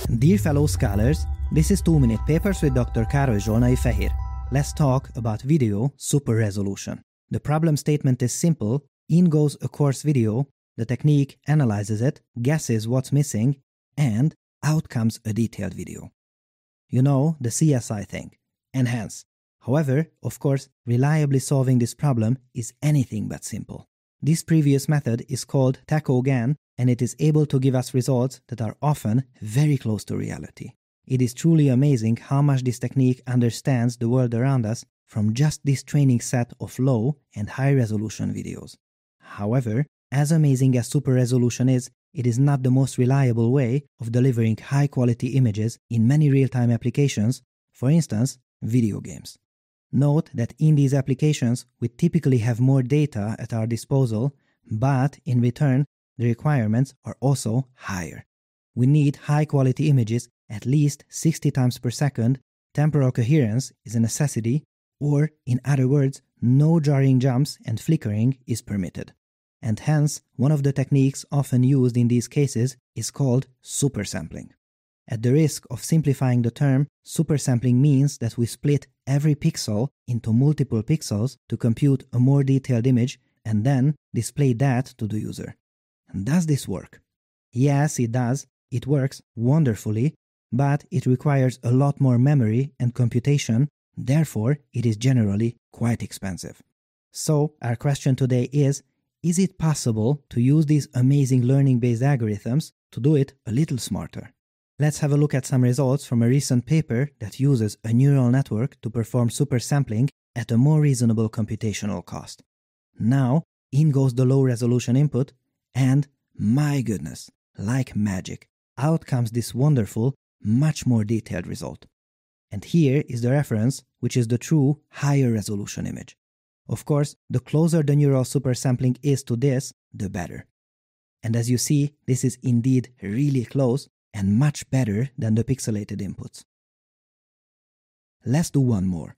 Dear fellow scholars, this is 2-Minute Papers with Dr. Károly Zsolnai Fehér. Let's talk about video super resolution. The problem statement is simple. In goes a course video, the technique analyzes it, guesses what's missing, and out comes a detailed video. You know, the CSI thing. Enhance. However, of course, reliably solving this problem is anything but simple. This previous method is called TACO-GAN, and it is able to give us results that are often very close to reality. It is truly amazing how much this technique understands the world around us from just this training set of low and high resolution videos. However, as amazing as super resolution is, it is not the most reliable way of delivering high quality images in many real-time applications, for instance, video games. Note that in these applications, we typically have more data at our disposal, but in return, the requirements are also higher. We need high-quality images at least 60 times per second, temporal coherence is a necessity, or, in other words, no jarring jumps and flickering is permitted. And hence, one of the techniques often used in these cases is called supersampling. At the risk of simplifying the term, supersampling means that we split every pixel into multiple pixels to compute a more detailed image and then display that to the user. Does this work? Yes, it does. It works wonderfully, but it requires a lot more memory and computation, therefore it is generally quite expensive. So, our question today is it possible to use these amazing learning-based algorithms to do it a little smarter? Let's have a look at some results from a recent paper that uses a neural network to perform supersampling at a more reasonable computational cost. Now, in goes the low-resolution input, and, my goodness, like magic, out comes this wonderful, much more detailed result. And here is the reference, which is the true higher resolution image. Of course, the closer the neural supersampling is to this, the better. And as you see, this is indeed really close and much better than the pixelated inputs. Let's do one more.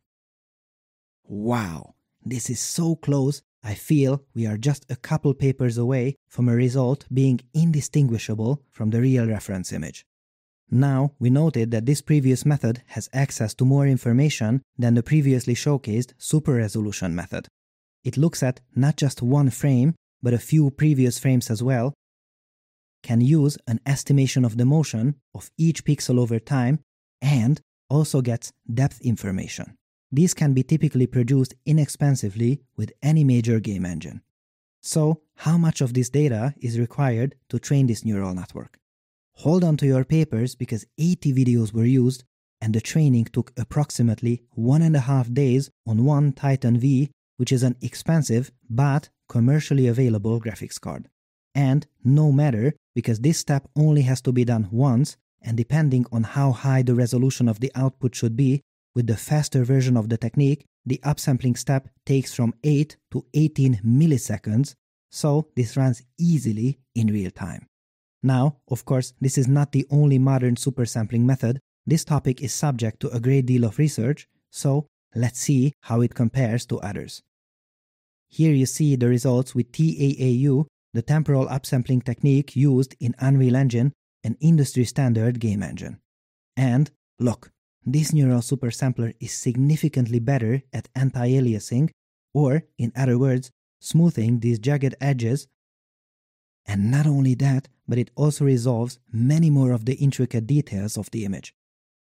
Wow, this is so close, I feel we are just a couple papers away from a result being indistinguishable from the real reference image. Now, we noted that this previous method has access to more information than the previously showcased super resolution method. It looks at not just one frame, but a few previous frames as well, can use an estimation of the motion of each pixel over time, and also gets depth information. These can be typically produced inexpensively with any major game engine. So, how much of this data is required to train this neural network? Hold on to your papers because 80 videos were used and the training took approximately 1.5 days on one Titan V, which is an expensive but commercially available graphics card. And no matter, because this step only has to be done once, and depending on how high the resolution of the output should be, with the faster version of the technique, the upsampling step takes from 8 to 18 milliseconds, so this runs easily in real time. Now, of course, this is not the only modern supersampling method. This topic is subject to a great deal of research, so let's see how it compares to others. Here you see the results with TAAU, the temporal upsampling technique used in Unreal Engine, an industry-standard game engine. And look, this neural supersampler is significantly better at anti-aliasing, or, in other words, smoothing these jagged edges. And not only that, but it also resolves many more of the intricate details of the image.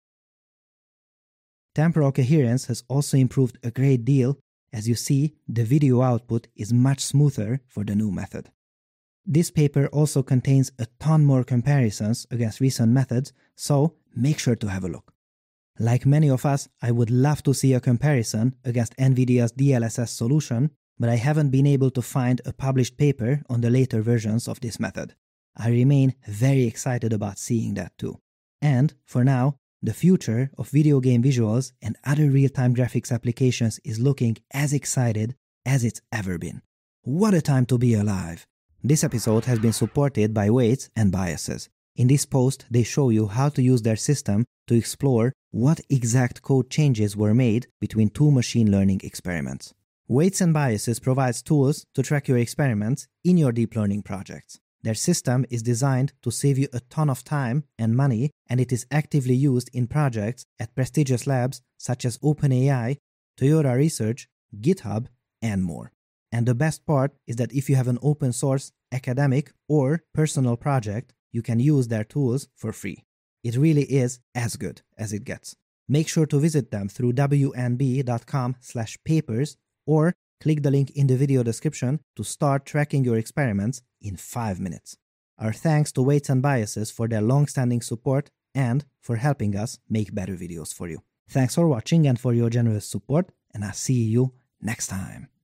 Temporal coherence has also improved a great deal. As you see, the video output is much smoother for the new method. This paper also contains a ton more comparisons against recent methods, so make sure to have a look. Like many of us, I would love to see a comparison against NVIDIA's DLSS solution, but I haven't been able to find a published paper on the later versions of this method. I remain very excited about seeing that too. And, for now, the future of video game visuals and other real-time graphics applications is looking as excited as it's ever been. What a time to be alive! This episode has been supported by Weights and Biases. In this post, they show you how to use their system to explore what exact code changes were made between two machine learning experiments. Weights and Biases provides tools to track your experiments in your deep learning projects. Their system is designed to save you a ton of time and money, and it is actively used in projects at prestigious labs such as OpenAI, Toyota Research, GitHub, and more. And the best part is that if you have an open source, academic, or personal project, you can use their tools for free. It really is as good as it gets. Make sure to visit them through wnb.com/papers or click the link in the video description to start tracking your experiments in 5 minutes. Our thanks to Weights and Biases for their long-standing support and for helping us make better videos for you. Thanks for watching and for your generous support, and I'll see you next time.